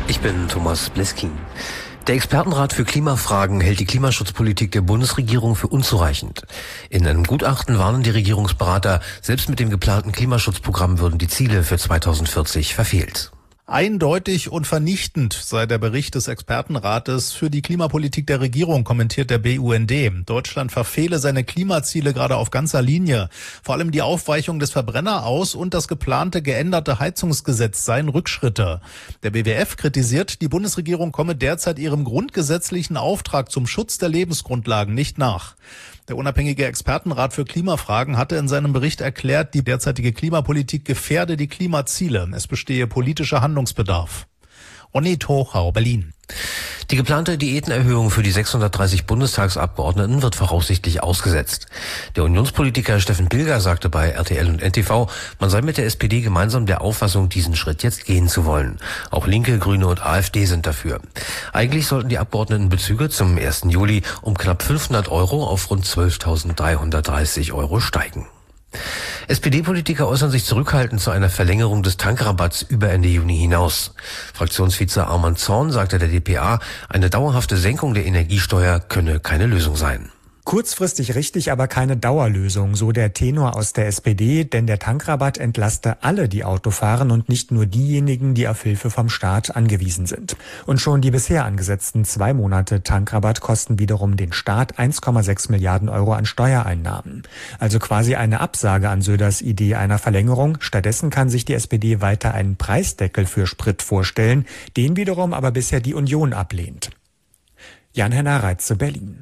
Ich bin Thomas Bliskin. Der Expertenrat für Klimafragen hält die Klimaschutzpolitik der Bundesregierung für unzureichend. In einem Gutachten warnen die Regierungsberater, selbst mit dem geplanten Klimaschutzprogramm würden die Ziele für 2040 verfehlt. Eindeutig und vernichtend sei der Bericht des Expertenrates für die Klimapolitik der Regierung, kommentiert der BUND. Deutschland verfehle seine Klimaziele gerade auf ganzer Linie. Vor allem die Aufweichung des Verbrenneraus- und das geplante geänderte Heizungsgesetz seien Rückschritte. Der BWF kritisiert, die Bundesregierung komme derzeit ihrem grundgesetzlichen Auftrag zum Schutz der Lebensgrundlagen nicht nach. Der unabhängige Expertenrat für Klimafragen hatte in seinem Bericht erklärt, die derzeitige Klimapolitik gefährde die Klimaziele. Es bestehe politischer Handlungsbedarf. Ronny Hochau, Berlin. Die geplante Diätenerhöhung für die 630 Bundestagsabgeordneten wird voraussichtlich ausgesetzt. Der Unionspolitiker Steffen Pilger sagte bei RTL und NTV, man sei mit der SPD gemeinsam der Auffassung, diesen Schritt jetzt gehen zu wollen. Auch Linke, Grüne und AfD sind dafür. Eigentlich sollten die Abgeordnetenbezüge zum 1. Juli um knapp 500 € auf rund 12.330 € steigen. SPD-Politiker äußern sich zurückhaltend zu einer Verlängerung des Tankrabatts über Ende Juni hinaus. Fraktionsvize Arman Zorn sagte der dpa, eine dauerhafte Senkung der Energiesteuer könne keine Lösung sein. Kurzfristig richtig, aber keine Dauerlösung, so der Tenor aus der SPD, denn der Tankrabatt entlaste alle, die Auto fahren und nicht nur diejenigen, die auf Hilfe vom Staat angewiesen sind. Und schon die bisher angesetzten 2 Monate Tankrabatt kosten wiederum den Staat 1,6 Milliarden € an Steuereinnahmen. Also quasi eine Absage an Söders Idee einer Verlängerung. Stattdessen kann sich die SPD weiter einen Preisdeckel für Sprit vorstellen, den wiederum aber bisher die Union ablehnt. Jan-Henner Reitze, Berlin.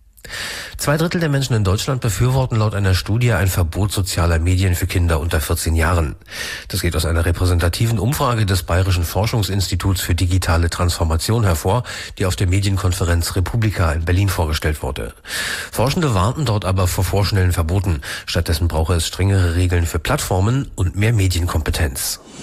2/3 der Menschen in Deutschland befürworten laut einer Studie ein Verbot sozialer Medien für Kinder unter 14 Jahren. Das geht aus einer repräsentativen Umfrage des Bayerischen Forschungsinstituts für digitale Transformation hervor, die auf der Medienkonferenz Republika in Berlin vorgestellt wurde. Forschende warnten dort aber vor vorschnellen Verboten. Stattdessen brauche es strengere Regeln für Plattformen und mehr Medienkompetenz.